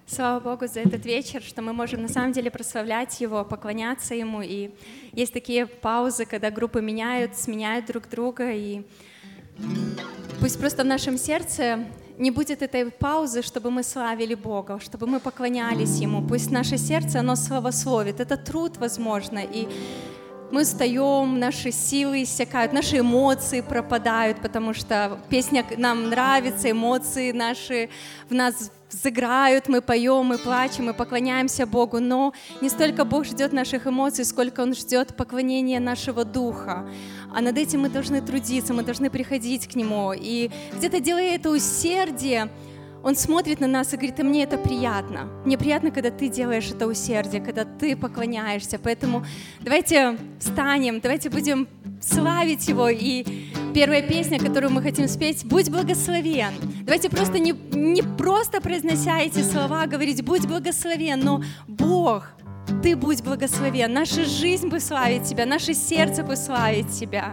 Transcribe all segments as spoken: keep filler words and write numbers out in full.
Слава Богу за этот вечер, что мы можем на самом деле прославлять Его, поклоняться Ему. И есть такие паузы, когда группы меняют, сменяют друг друга. И пусть просто в нашем сердце не будет этой паузы, чтобы мы славили Бога, чтобы мы поклонялись Ему. Пусть наше сердце, оно славословит. Это труд, возможно, и мы встаем, наши силы иссякают, наши эмоции пропадают, потому что песня нам нравится, эмоции наши в нас взыграют, мы поем, мы плачем, мы поклоняемся Богу, но не столько Бог ждет наших эмоций, сколько Он ждет поклонения нашего духа. А над этим мы должны трудиться, мы должны приходить к Нему. И где-то делая это усердие, Он смотрит на нас и говорит: а мне это приятно. Мне приятно, когда ты делаешь это усердие, когда ты поклоняешься. Поэтому давайте встанем, давайте будем славить Его. И первая песня, которую мы хотим спеть: «Будь благословен». Давайте просто не, не просто произнося эти слова, говорить «Будь благословен», но Бог, Ты будь благословен. Наша жизнь будет славить Тебя, наше сердце будет славить Тебя.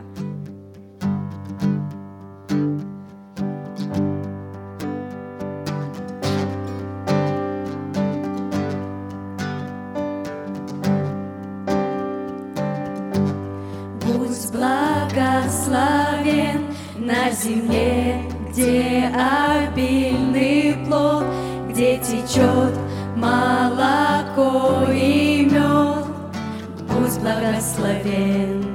Благословен на земле, где обильный плод, где течет молоко и мед. Будь благословен.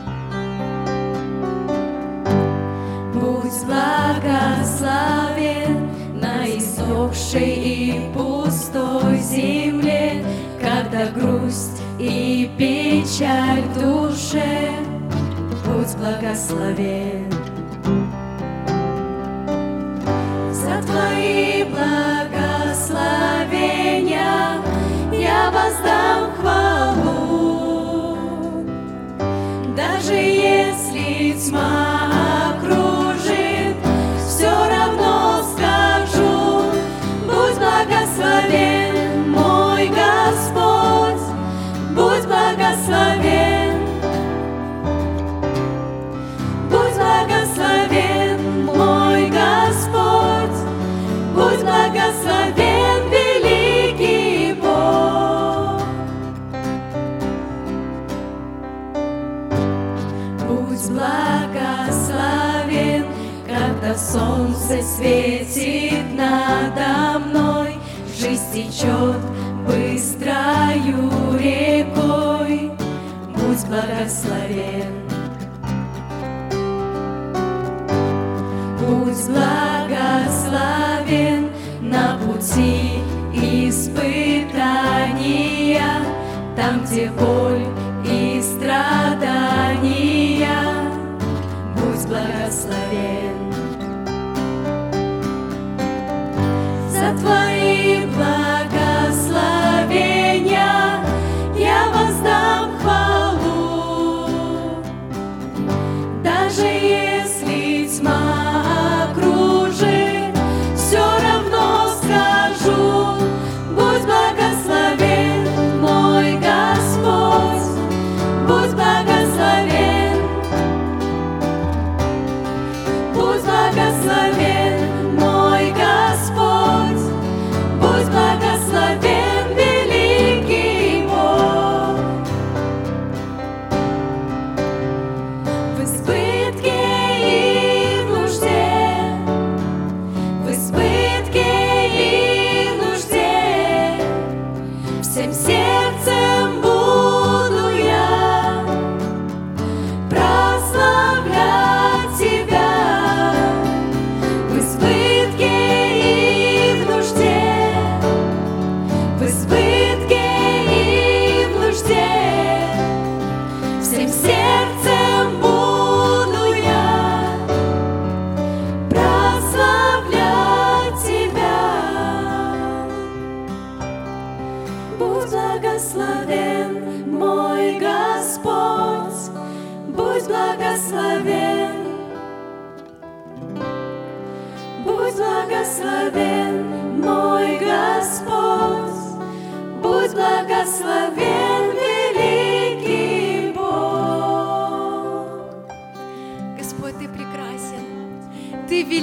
Будь благословен на иссохшей и пустой земле, когда грусть и печаль в душе. Будь благословен. За Твои благословения я воздам хвалу. Даже если тьма окружит, все равно скажу: будь благословен, мой Господь, будь благословен. Будь благословен, великий Бог. Будь благословен, когда солнце светит надо мной, жизнь течет быстрою рекой. Будь благословен. Будь благословен на пути испытания, там, где боль и страдания. Будь благословен. За Твои благословения я воздам хвалу. Даже если тьма благословен, великий Бог. Господь, Ты прекрасен, Ты велик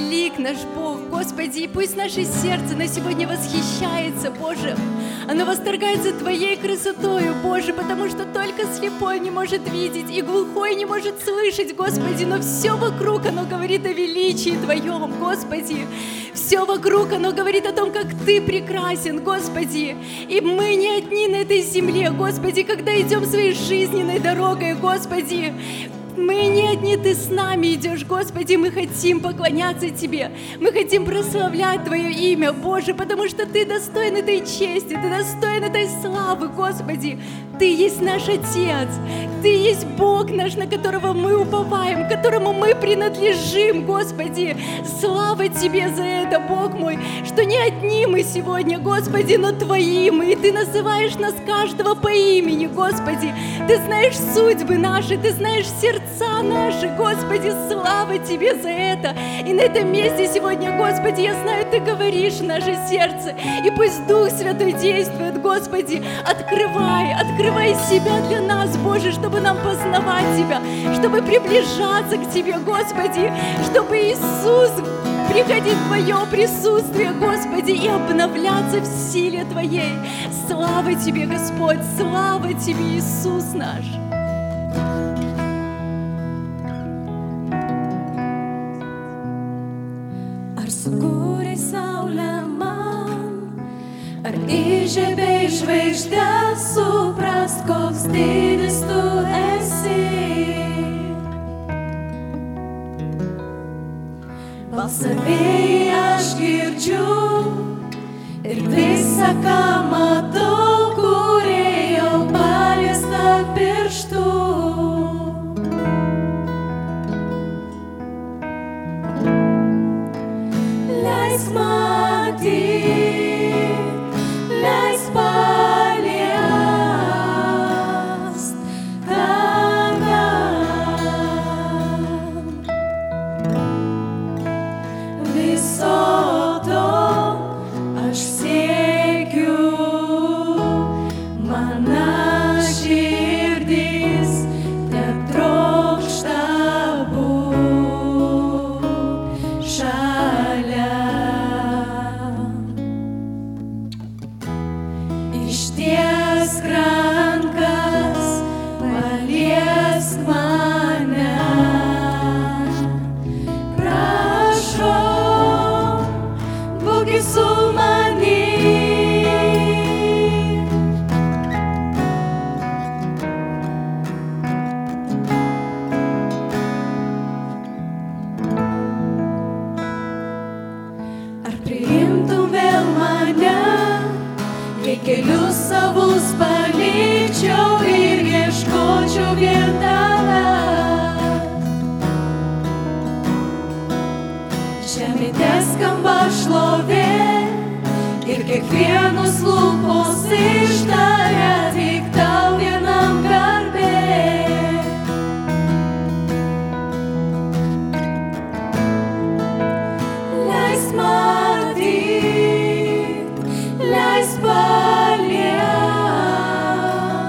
наш Бог, Господи, и пусть наше сердце на сегодня восхищается, Боже. Оно восторгается Твоей красотою, Боже, потому что только слепой не может видеть, и глухой не может слышать, Господи, но все вокруг, оно говорит о величии Твоем, Господи. Все вокруг, оно говорит о том, как Ты прекрасен, Господи. И мы не одни на этой земле, Господи, когда идем своей жизненной дорогой, Господи. Мы не одни, Ты с нами идешь, Господи, мы хотим поклоняться Тебе, мы хотим прославлять Твое имя, Боже, потому что Ты достоин этой чести, Ты достоин этой славы, Господи. Ты есть наш Отец, Ты есть Бог наш, на которого мы уповаем, которому мы принадлежим, Господи. Слава Тебе за это, Бог мой, что не одни мы сегодня, Господи, но Твои мы, и Ты называешь нас каждого по имени, Господи. Ты знаешь судьбы наши, Ты знаешь сердца наши, Господи, слава Тебе за это. И на этом месте сегодня, Господи, я знаю, Ты говоришь в наше сердце, и пусть Дух Святой действует, Господи, открывай, открывай себя для нас, Боже, чтобы нам познавать Тебя, чтобы приближаться к Тебе, Господи, чтобы Иисус приходить в Твое присутствие, Господи, и обновляться в силе Твоей. Слава Тебе, Господь, слава Тебе, Иисус наш. Ar sugūri saulė man, ar įžiebei žvaigždės, suprast, koks didis Tu esi. Balsą vėją aš girdžiu ir visą, ką matau, Kūrėjo paliesta pirštų. Leisk matyt, leisk paliest Tave. Viso to aš siekiu, mana širdis tetrokšta būt šalia. Ištiesk rankas, paliesk mane, prašau, būki su manim. Ar priimtum vėl mane, jei kelius savus palikčiau ir ieškočiau vien Tavęs. Žemėje skamba šlovė ir kiekvienos lūpos ištaria tik Tau vienam garbė. Leisk matyt, leisk paliest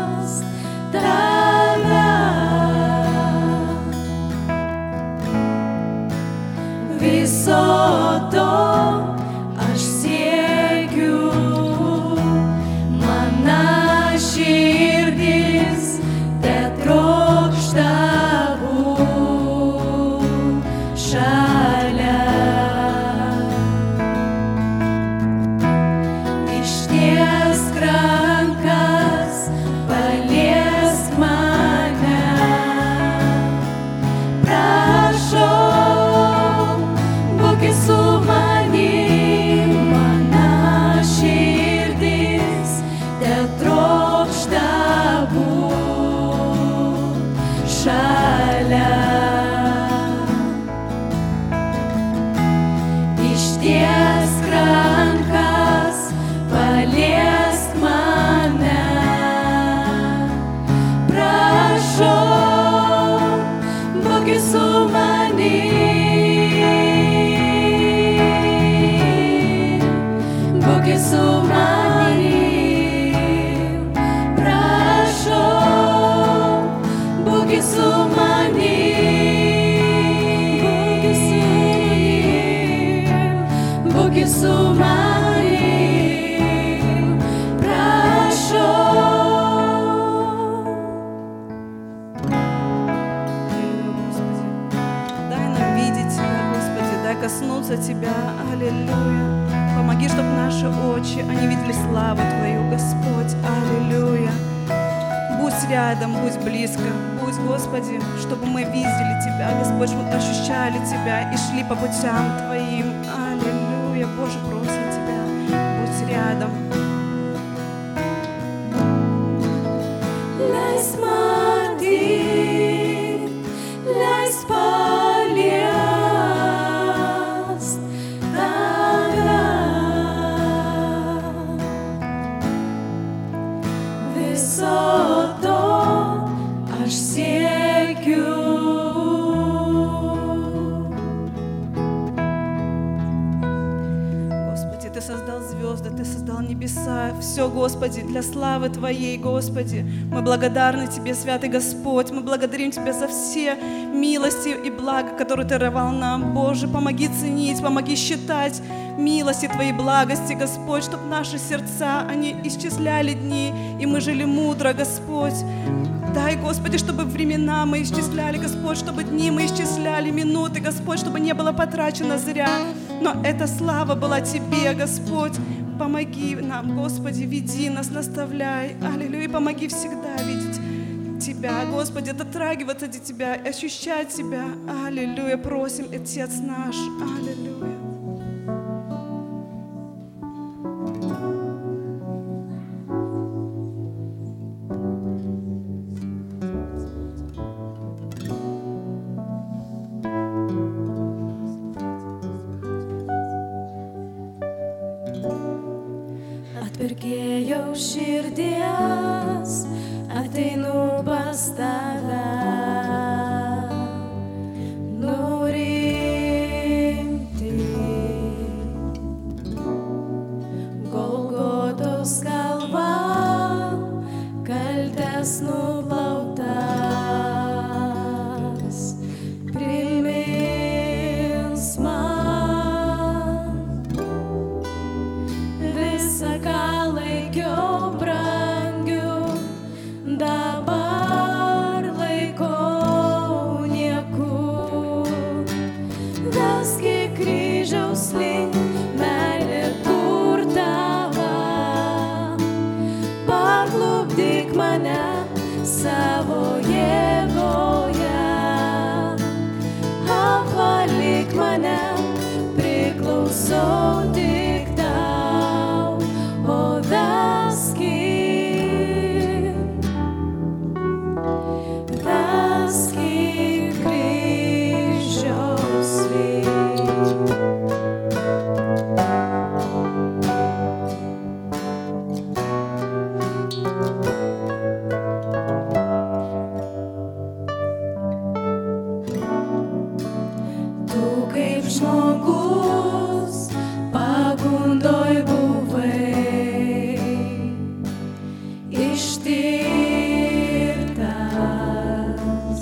помоги, чтобы наши очи, они видели славу Твою, Господь. Аллилуйя. Будь рядом, будь близко, будь, Господи, чтобы мы видели Тебя, Господь, чтобы мы ощущали Тебя и шли по путям Твоим. Аллилуйя. Боже, просим Тебя, будь рядом. Lass man dir, lass paliest tave. Viso to aš siekiu. Господи, Ты создал звезды, Ты создал небеса. Все, Господи, для славы Твоей, Господи. Мы благодарны Тебе, Святый Господь. Мы благодарим Тебя за все милости и блага, которые Ты даровал нам. Боже, помоги ценить, помоги считать милости Твоей благости, Господь, чтобы наши сердца, они исчисляли дни, и мы жили мудро, Господь. Дай, Господи, чтобы времена мы исчисляли, Господь, чтобы дни мы исчисляли, минуты, Господь, чтобы не было потрачено зря. Но эта слава была Тебе, Господь. Помоги нам, Господи, веди нас, наставляй. Аллилуйя. Помоги всегда видеть Тебя, Господи, дотрагиваться до Тебя, ощущать Тебя. Аллилуйя. Просим, Отец наш. Аллилуйя. Atpirkėjau širdies, ateinu pas tave, nurimti. Golgotos kalva, kaltės nuplautas, primins man visą, ką laikiau brangiu, dabar laikau nieku. Veski kryžiaus link, meilė kur tava, paklupdyk mane savo jėgoje, apvalyk mane, priklausau tik tau, o veski, veski kryžiaus link. Tu kaip žmogus pagundoj buvai, ištirtas,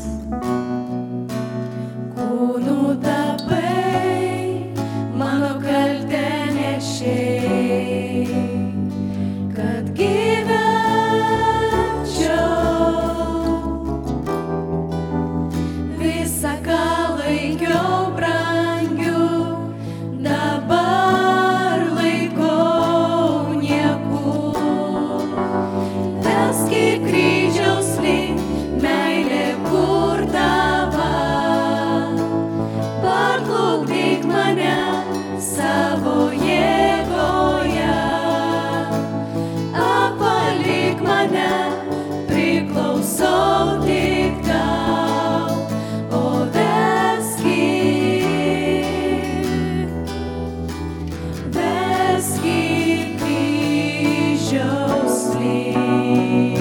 kūnu tapai, mano kaltę nešiai, kad gyvenčiau. Visą, ką laikiau brangiu, dabar laikau nieku. Veski kryžiaus link, meilė kur tava, paklupdyk mane savo jėgoje, apvalyk mane, priklausau tik tau, o veski, veski kryžiaus link.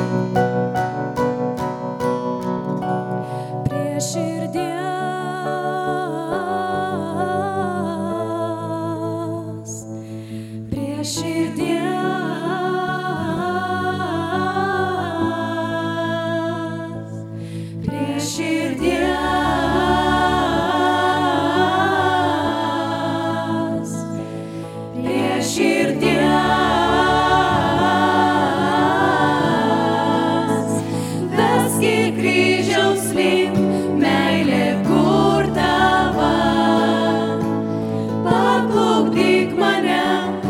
Prie širdies, prie širdies, prie širdies, prie širdies. Veski kryžiaus link, meilė kur tava, paklupdyk mane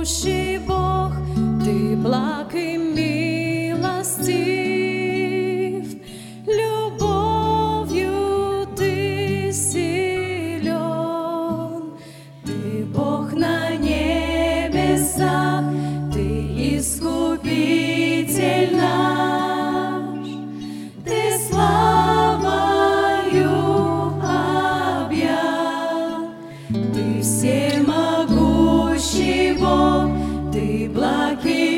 всемогущий Бог, Ты благ и милостив, любовью Ты силен, Ты Бог на небесах, Ты искупитель наш, Ты славою объят, Ты всемогущий Бог, Ты благ и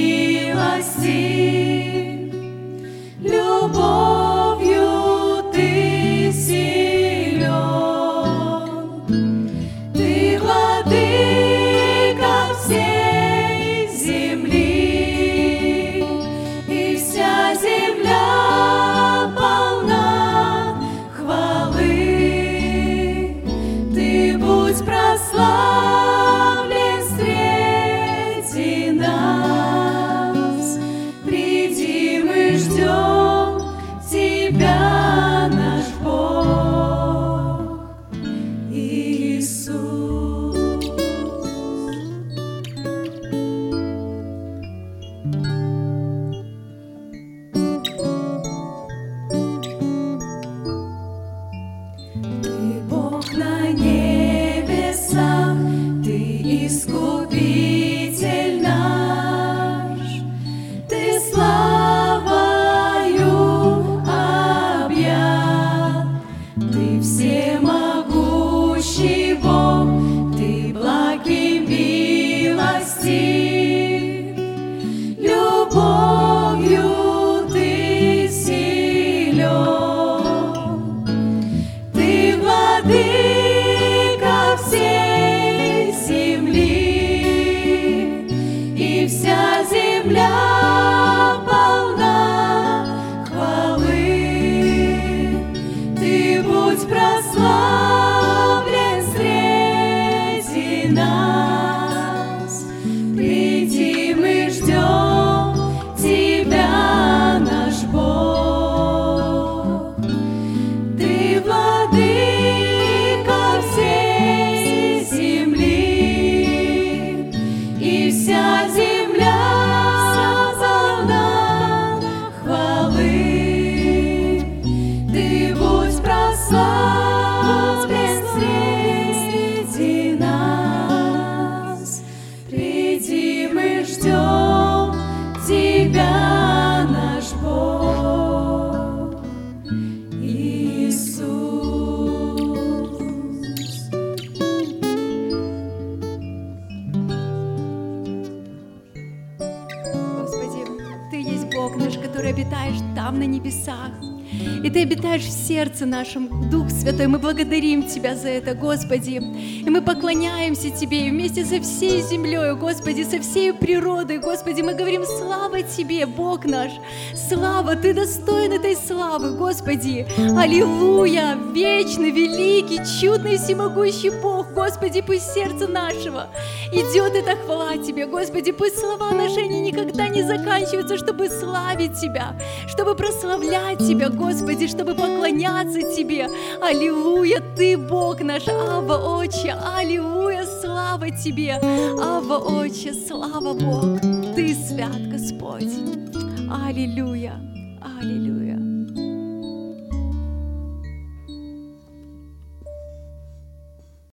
милостив, любовью Ты силен, Ты владыка всей земли, и вся земля полна хвалы. Ты будь прославлен среди нас, приди, мы ждем Тебя, наш Бог, Иисус. Ты Бог на небесах, Ты искупитель наш, Ты славою объят, Ты всемогущий Бог, Ты благ и милостив, любовью Ты силен, Ты владыка всей земли, и вся земля полна хвалы. Ты будь прославлен среди нас, приди, мы ждем Тебя, наш Бог. Ты владыка всей земли, и вся земля полна хвалы. Ты будь прославлен среди нас, приди, мы ждем Тебя, наш Бог, Иисус. Господи, Ты есть Бог наш, который обитаешь там, на небесах. И Ты обитаешь в сердце нашем, Дух Святой. Мы благодарим Тебя за это, Господи. И мы поклоняемся Тебе и вместе со всей землей, Господи, со всей природой, Господи, мы говорим: слава Тебе, Бог наш, слава, Ты достоин этой славы, Господи. Аллилуйя, вечный, великий, чудный, всемогущий Бог, Господи, пусть сердце нашего идет эта хвала Тебе, Господи, пусть слова наши, они никогда не заканчиваются, чтобы славить Тебя, чтобы прославлять Тебя, Господи, чтобы поклоняться Тебе. Аллилуйя, Ты Бог наш, Авва, Отче, аллилуйя, слава Тебе, Авва, Отче, слава Бог, Ты свят, Господь. Аллилуйя, аллилуйя.